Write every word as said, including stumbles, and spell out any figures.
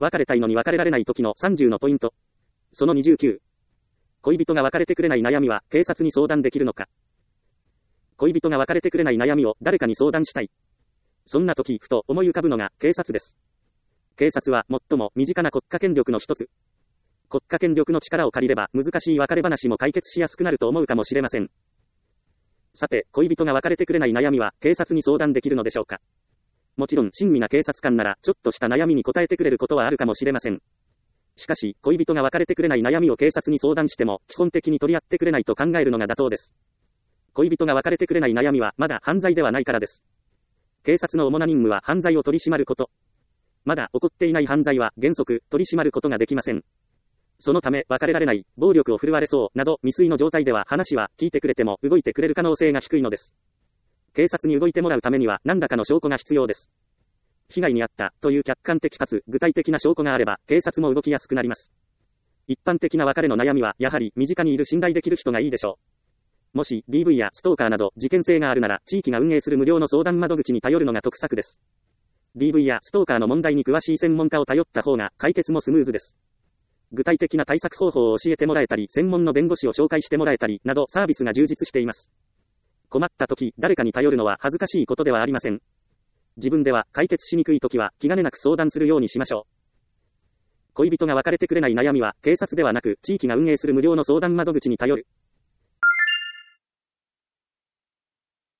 別れたいのに別れられない時のさんじゅうのポイント。そのにじゅうきゅう。恋人が別れてくれない悩みは警察に相談できるのか。恋人が別れてくれない悩みを誰かに相談したい。そんな時、ふと思い浮かぶのが警察です。警察は最も身近な国家権力の一つ。国家権力の力を借りれば難しい別れ話も解決しやすくなると思うかもしれません。さて、恋人が別れてくれない悩みは警察に相談できるのでしょうか。もちろん親身な警察官ならちょっとした悩みに答えてくれることはあるかもしれません。しかし、恋人が別れてくれない悩みを警察に相談しても基本的に取り合ってくれないと考えるのが妥当です。恋人が別れてくれない悩みはまだ犯罪ではないからです。警察の主な任務は犯罪を取り締まること。まだ起こっていない犯罪は原則取り締まることができません。そのため別れられない、暴力を振るわれそうなど未遂の状態では話は聞いてくれても動いてくれる可能性が低いのです。警察に動いてもらうためには何らかの証拠が必要です。被害に遭ったという客観的かつ具体的な証拠があれば警察も動きやすくなります。一般的な別れの悩みはやはり身近にいる信頼できる人がいいでしょう。もし ディーブイ やストーカーなど事件性があるなら地域が運営する無料の相談窓口に頼るのが得策です。ディーブイ やストーカーの問題に詳しい専門家を頼った方が解決もスムーズです。具体的な対策方法を教えてもらえたり、専門の弁護士を紹介してもらえたりなどサービスが充実しています。困った時、誰かに頼るのは恥ずかしいことではありません。自分では解決しにくい時は気兼ねなく相談するようにしましょう。恋人が別れてくれない悩みは警察ではなく地域が運営する無料の相談窓口に頼る。